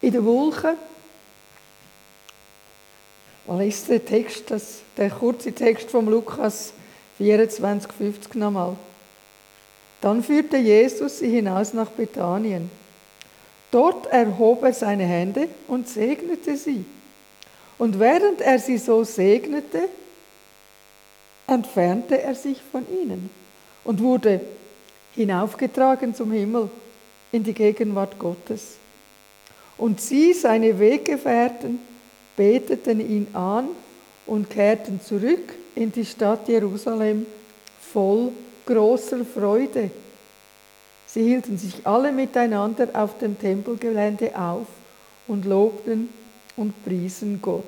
in den Wolken. Was ist der Text, der kurze Text vom Lukas 24,50 nochmal. Dann führte Jesus sie hinaus nach Bethanien. Dort erhob er seine Hände und segnete sie. Und während er sie so segnete, entfernte er sich von ihnen und wurde hinaufgetragen zum Himmel in die Gegenwart Gottes. Und sie, seine Weggefährten, beteten ihn an und kehrten zurück in die Stadt Jerusalem voll großer Freude. Sie hielten sich alle miteinander auf dem Tempelgelände auf und lobten und priesen Gott.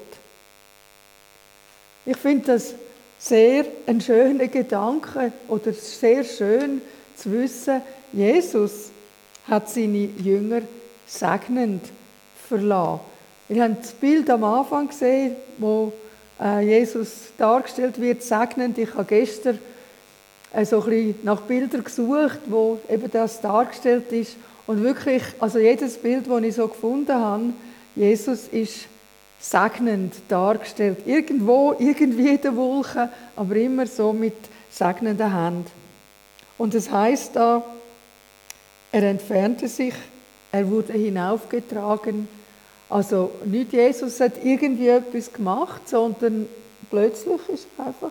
Ich finde das sehr ein schöner Gedanke oder sehr schön zu wissen, Jesus hat seine Jünger segnend verlassen. Wir haben das Bild am Anfang gesehen, wo Jesus dargestellt wird, segnend. Ich habe gestern so ein bisschen nach Bildern gesucht, wo eben das dargestellt ist. Und wirklich, also jedes Bild, das ich so gefunden habe, Jesus ist segnend dargestellt. Irgendwo, irgendwie in den Wolken, aber immer so mit segnenden Händen. Und es heisst da, er entfernte sich, er wurde hinaufgetragen. Also nicht Jesus hat irgendwie etwas gemacht, sondern plötzlich ist er einfach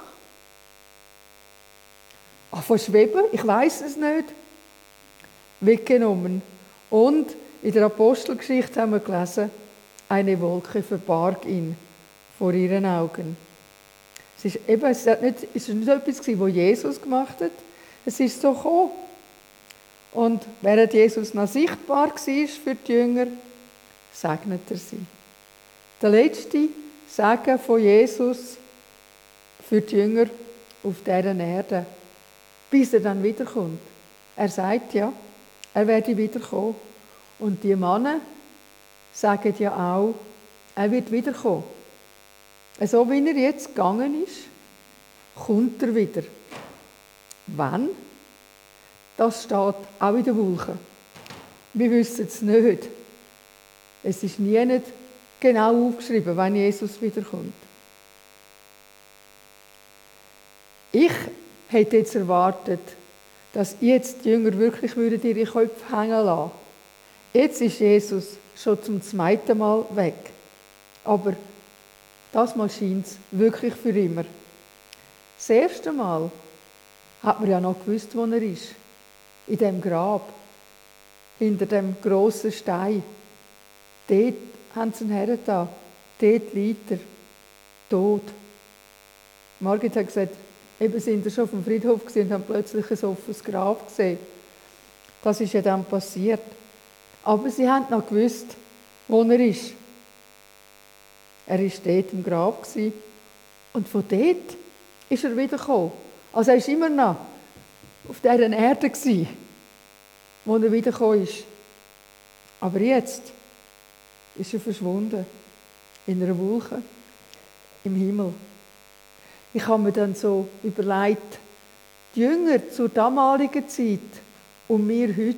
von schweben, ich weiß es nicht, weggenommen. Und in der Apostelgeschichte haben wir gelesen, eine Wolke verbarg ihn vor ihren Augen. Es ist nicht etwas, was Jesus gemacht hat, es ist so gekommen. Und während Jesus noch sichtbar war für die Jünger, segnet er sie. Der letzte Segen von Jesus für die Jünger auf dieser Erde, bis er dann wiederkommt. Er sagt ja, er werde wiederkommen. Und die Männer sagen ja auch, er wird wiederkommen. So wie er jetzt gegangen ist, kommt er wieder. Wann? Das steht auch in den Wolken. Wir wissen es nicht. Es ist nie nicht genau aufgeschrieben, wann Jesus wiederkommt. Ich hätte jetzt erwartet, dass jetzt die Jünger wirklich ihre Köpfe hängen lassen. Jetzt ist Jesus schon zum zweiten Mal weg. Aber das Mal scheint es wirklich für immer. Das erste Mal hat man ja noch gewusst, wo er ist. In dem Grab. Hinter dem grossen Stein. Dort haben sie ihn hergetan. Dort liegt er. Tot. Margit hat gesagt, eben sind sie schon auf dem Friedhof gewesen und haben plötzlich ein offenes Grab gesehen. Das ist ja dann passiert. Aber sie haben noch gewusst, wo er ist. Er war dort im Grab gewesen. Und von dort ist er wiedergekommen. Also er war immer noch auf dieser Erde gewesen, wo er wiedergekommen ist. Aber jetzt ist er verschwunden. In einer Wolke. Im Himmel. Ich habe mir dann so überlegt, die Jünger zur damaligen Zeit und wir heute.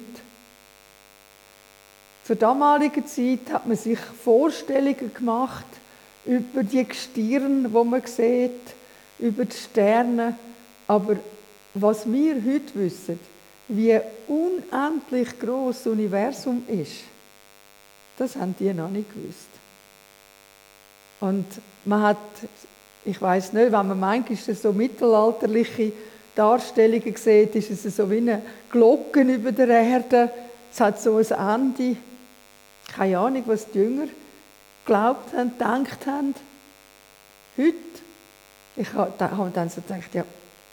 Zur damaligen Zeit hat man sich Vorstellungen gemacht über die Gestirne, die man sieht, über die Sterne. Aber was wir heute wissen, wie unendlich gross das Universum ist, das haben die noch nicht gewusst. Und man hat, ich weiss nicht, wenn man manchmal so mittelalterliche Darstellungen sieht, ist es so wie eine Glocke über der Erde. Es hat so ein Ende. Keine Ahnung, was die Jünger geglaubt haben, gedacht haben. Heute, ich habe dann so gedacht, ja,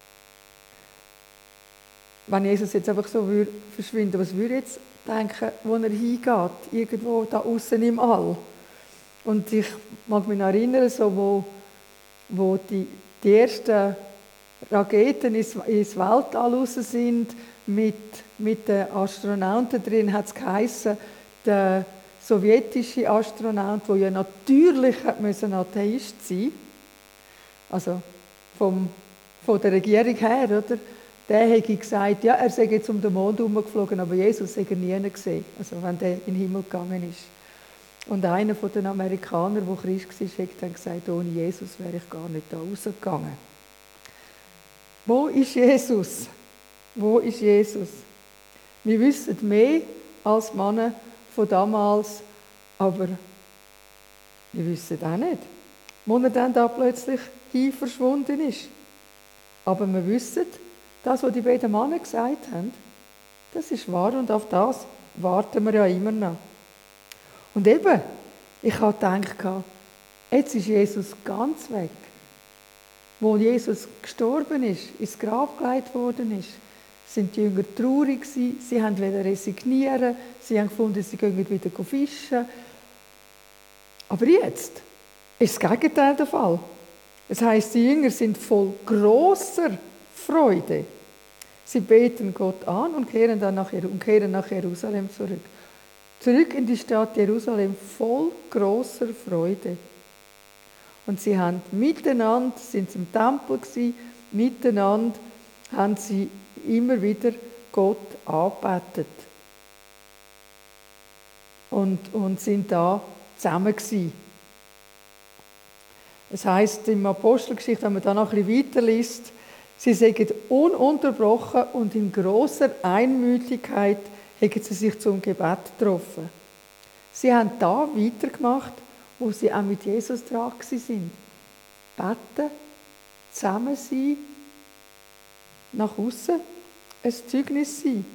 wenn Jesus jetzt einfach so verschwinden, was würde ich jetzt denken, wo er hingeht, irgendwo da außen im All? Und ich mag mich noch erinnern, so, wo die ersten Raketen ins Weltall raus sind, mit den Astronauten drin, hat es geheissen, der sowjetische Astronaut, der ja natürlich Atheist sein musste, also von der Regierung her, oder? Der hätte gesagt, ja, er sei jetzt um den Mond herumgeflogen, aber Jesus sei er nie gesehen, also wenn der in den Himmel gegangen ist. Und einer von den Amerikanern, der Christ war, hat dann gesagt, ohne Jesus wäre ich gar nicht da rausgegangen. Wo ist Jesus? Wo ist Jesus? Wir wissen mehr als Männer von damals, aber wir wissen auch nicht, wo er dann da plötzlich verschwunden ist. Aber wir wissen, das, was die beiden Männer gesagt haben, das ist wahr und auf das warten wir ja immer noch. Und eben, ich habe gedacht, jetzt ist Jesus ganz weg. Wo Jesus gestorben ist, ins Grab gelegt worden ist, sind die Jünger traurig gewesen, sie wollten resignieren, sie haben gefunden, sie gehen wieder fischen. Aber jetzt ist das Gegenteil der Fall. Das heisst, die Jünger sind voll grosser Freude. Sie beten Gott an und kehren nach Jerusalem zurück. Zurück in die Stadt Jerusalem, voll grosser Freude. Und sie haben miteinander, sind im Tempel gewesen, miteinander haben sie immer wieder Gott angebetet. Und sind da zusammen gewesen. Es heisst im Apostelgeschichte, wenn man da noch ein bisschen weiterliest, sie sagen ununterbrochen und in grosser Einmütigkeit haben sie sich zum Gebet getroffen. Sie haben da weitergemacht, wo sie auch mit Jesus dran waren. Beten, zusammen sein, nach außen ein Zeugnis sein.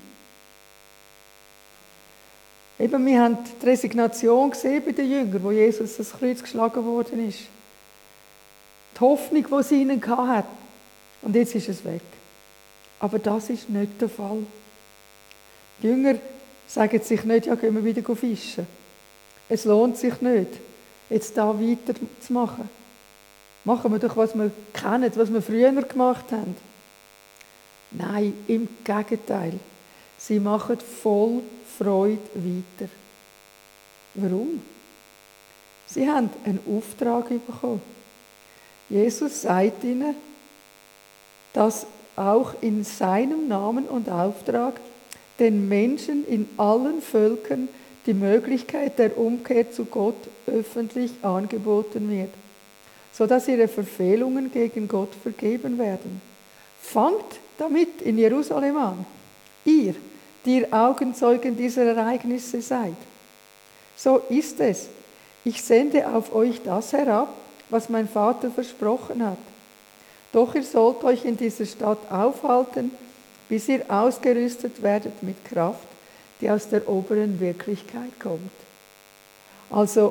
Eben, wir haben die Resignation gesehen bei den Jüngern, wo Jesus das Kreuz geschlagen worden ist. Die Hoffnung, die sie ihnen hatte. Und jetzt ist es weg. Aber das ist nicht der Fall. Die Jünger sagen sich nicht, ja, gehen wir wieder fischen. Es lohnt sich nicht, jetzt da weiterzumachen. Machen wir doch, was wir kennen, was wir früher gemacht haben. Nein, im Gegenteil. Sie machen voll Freude weiter. Warum? Sie haben einen Auftrag bekommen. Jesus sagt ihnen, dass auch in seinem Namen und Auftrag den Menschen in allen Völkern die Möglichkeit der Umkehr zu Gott öffentlich angeboten wird, sodass ihre Verfehlungen gegen Gott vergeben werden. Fangt damit in Jerusalem an, ihr, die ihr Augenzeugen dieser Ereignisse seid. So ist es. Ich sende auf euch das herab, was mein Vater versprochen hat. Doch ihr sollt euch in dieser Stadt aufhalten, bis ihr ausgerüstet werdet mit Kraft, die aus der oberen Wirklichkeit kommt. Also,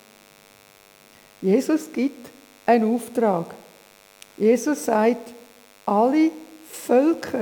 Jesus gibt einen Auftrag. Jesus sagt, alle Völker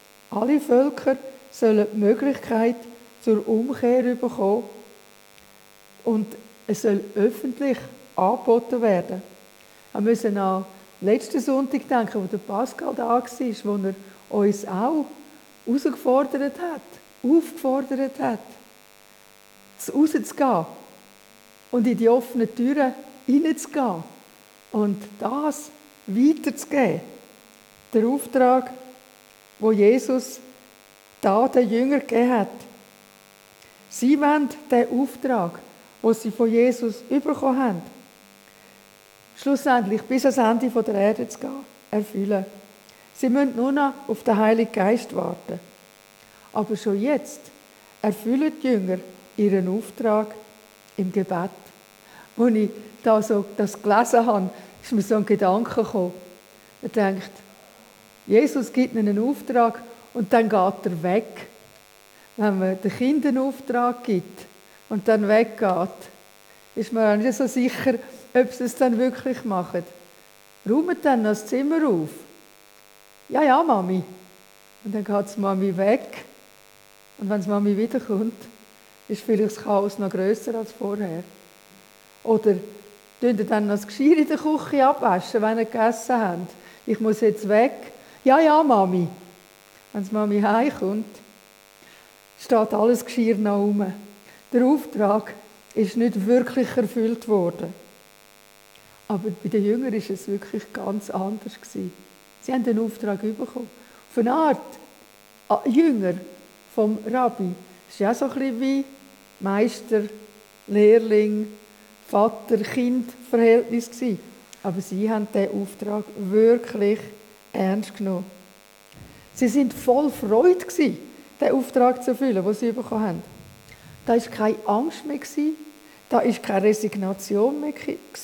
sollen die Möglichkeit zur Umkehr bekommen und es soll öffentlich angeboten werden. Wir müssen an letzten Sonntag denken, wo der Pascal da war, wo er uns auch herausgefordert hat, aufgefordert hat, rauszugehen und in die offenen Türen hineinzugehen und das weiterzugeben. Der Auftrag, wo Jesus da den Jüngern gegeben hat. Sie wollen den Auftrag, den sie von Jesus bekommen haben, schlussendlich bis ans Ende der Erde zu gehen, erfüllen. Sie müssen nur noch auf den Heiligen Geist warten. Aber schon jetzt erfüllen die Jünger ihren Auftrag im Gebet. Als ich das gelesen habe, ist mir so ein Gedanke gekommen. Er denkt, Jesus gibt ihnen einen Auftrag und dann geht er weg. Wenn man den Kindern einen Auftrag gibt und dann weggeht, ist man auch nicht so sicher, ob sie es dann wirklich machen. Räumt dann das Zimmer auf. Ja, ja, Mami. Und dann geht die Mami weg. Und wenn die Mami wiederkommt, ist vielleicht das Chaos noch grösser als vorher. Oder tun dann das Geschirr in der Küche abwaschen, wenn ihr gegessen habt. Ich muss jetzt weg. Ja, ja, Mami. Wenn die Mami heimkommt, steht alles Geschirr noch rum. Der Auftrag ist nicht wirklich erfüllt worden. Aber bei den Jüngern war es wirklich ganz anders. Sie haben den Auftrag bekommen. Auf eine Art Jünger vom Rabbi. Das ist ja so ein bisschen wie Meister Lehrling, Vater-Kind-Verhältnis gewesen. Aber sie haben diesen Auftrag wirklich ernst genommen. Sie sind voll Freude gewesen, den Auftrag zu erfüllen, den sie bekommen haben. Da war keine Angst mehr, da war keine Resignation mehr,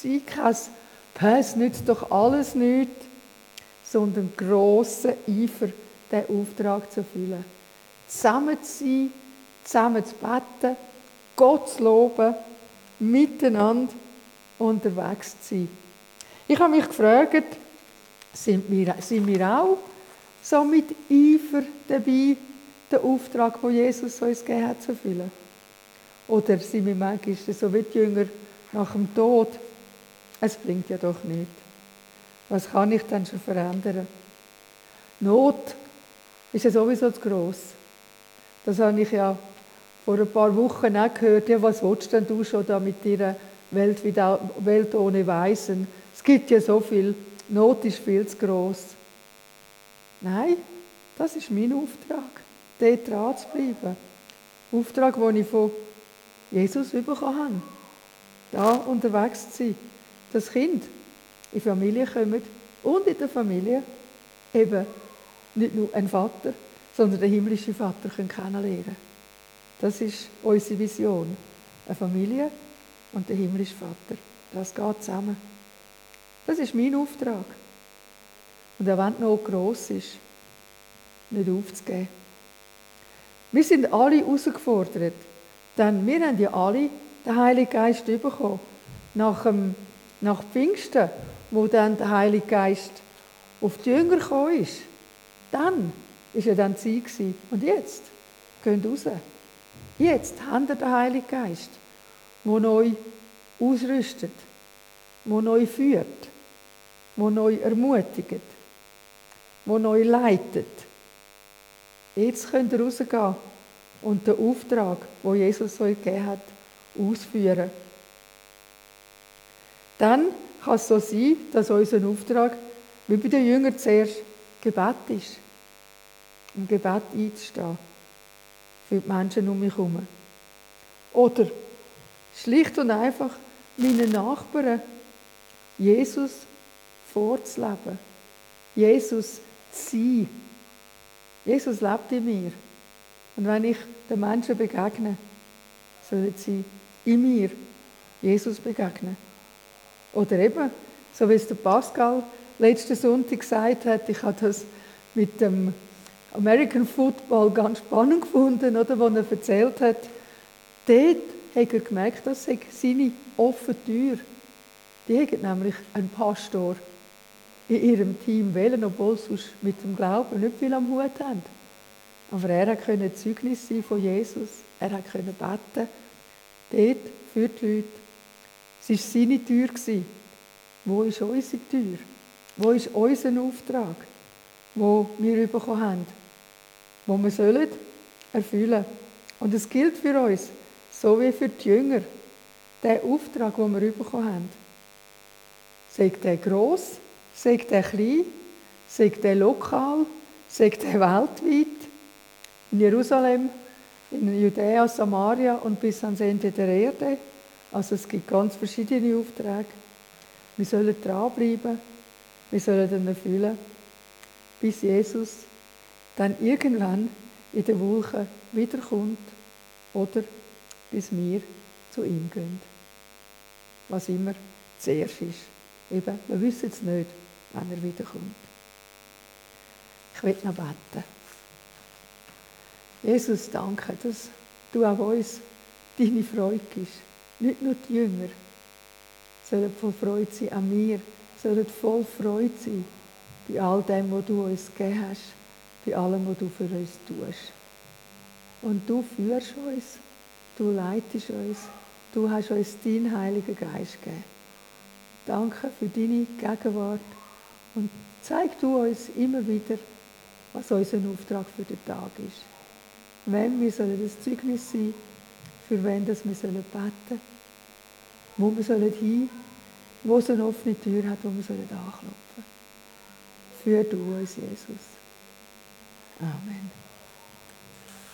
kein «Es nützt doch alles nichts», sondern grosser Eifer, diesen Auftrag zu erfüllen. Zusammen zu sein, zusammen zu beten, Gott zu loben, miteinander unterwegs zu sein. Ich habe mich gefragt, sind wir auch so mit Eifer dabei, den Auftrag, den Jesus uns gegeben hat, zu erfüllen? Oder sind wir manchmal so wie die Jünger nach dem Tod? Es bringt ja doch nichts. Was kann ich denn schon verändern? Not ist ja sowieso zu gross. Das habe ich ja vor ein paar Wochen auch gehört. Ja, was willst denn du schon da mit deiner Welt ohne Weisen? Es gibt ja so viel. Not ist viel zu gross. Nein, das ist mein Auftrag, dort dran zu bleiben. Auftrag, den ich von Jesus bekommen habe. Da unterwegs zu sein. Das Kind in die Familie kommt und in der Familie eben nicht nur ein Vater, sondern den himmlischen Vater kennenlernen. Das ist unsere Vision. Eine Familie und der himmlische Vater. Das geht zusammen. Das ist mein Auftrag. Und auch wenn die Not gross ist, nicht aufzugeben. Wir sind alle herausgefordert, denn wir haben ja alle den Heiligen Geist bekommen. Nach Pfingsten, wo dann der Heilige Geist auf die Jünger gekommen ist, dann war ja dann die Zeit. Und jetzt, geht raus. Jetzt habt ihr den Heiligen Geist, der euch ausrüstet, der euch führt, der euch ermutigt, der euch leitet. Jetzt könnt ihr rausgehen und den Auftrag, den Jesus euch gegeben hat, ausführen. Dann kann es so sein, dass unser Auftrag, wie bei den Jüngern zuerst, Gebet ist. Im Gebet einzustehen. Für die Menschen um mich herum. Oder schlicht und einfach meinen Nachbarn Jesus vorzuleben. Jesus zu sein. Jesus lebt in mir. Und wenn ich den Menschen begegne, sollen sie in mir Jesus begegnen. Oder eben, so wie es der Pascal letzten Sonntag gesagt hat, ich habe das mit dem American Football ganz spannend gefunden, oder, wo er erzählt hat, dort hat er gemerkt, das sei seine offene Tür. Die hat nämlich einen Pastor in ihrem Team wählen, obwohl sie sonst mit dem Glauben nicht viel am Hut haben. Aber er konnte Zeugnis sein von Jesus, er konnte beten, dort für die Leute. Es war seine Tür. Wo ist unsere Tür? Wo ist unser Auftrag, den wir bekommen haben, den wir erfüllen sollen? Und es gilt für uns, so wie für die Jünger, der Auftrag, den wir bekommen haben. Sei der gross, sei der klein, sei der lokal, sei der weltweit, in Jerusalem, in Judäa, Samaria und bis ans Ende der Erde. Also es gibt ganz verschiedene Aufträge. Wir sollen dranbleiben, wir sollen ihn erfüllen, bis Jesus dann irgendwann in den Wolken wiederkommt oder bis wir zu ihm gehen. Was immer zuerst ist. Eben, wir wissen es nicht, wann er wiederkommt. Ich will noch beten. Jesus, danke, dass du auch uns deine Freude gibst. Nicht nur die Jünger sollen voll Freude sein, an mir sollen voll Freude sein bei all dem, was du uns gegeben hast, bei allem, was du für uns tust. Und du führst uns, du leitest uns, du hast uns deinen Heiligen Geist gegeben. Danke für deine Gegenwart und zeig du uns immer wieder, was unser Auftrag für den Tag ist. Wenn wir sollen das Zeugnis sein, für wen das wir sollen beten, wo wir sollen hin, wo es eine offene Tür hat, wo wir sollen anklopfen. Führ du uns, Jesus. Amen.